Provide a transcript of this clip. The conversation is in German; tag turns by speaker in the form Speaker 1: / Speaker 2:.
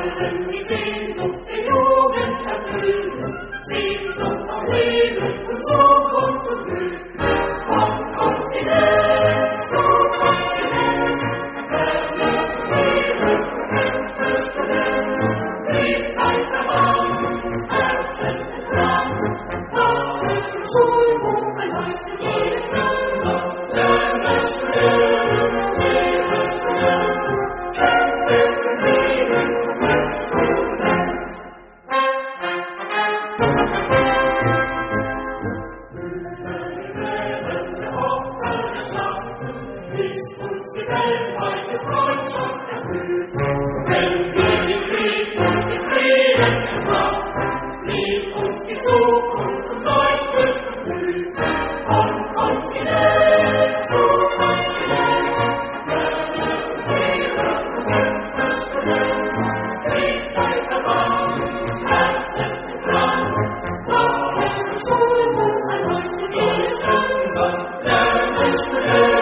Speaker 1: allen die Sehnsucht der Jugend erfüllen, Sehnsucht nach Leben und Zukunft und Glück. Vom Kontinent zu Kontinent, Ferne Meere, Studenten, Lebzeit verwandt, Herzen entbrannt, Waffen und Schulbuch beleuchtet jede Zimmer, Lernen, Studieren, Lehre, Studenten, Kämpfe für Leben und Student. Ist uns die weltweite Freundschaft erfüllt. Wenn wir den Krieg und den Frieden entfachen, flieht uns die Zukunft und leuchtet und blüht. Von Kontinent zu Kontinent, Ferne und Meere und Kämpfe, Studenten, Lebzeit verwandt, Herzen entbrannt, Waffen und Schulbuch erleuchtet jedes Zimmer, Lernen, Studenten.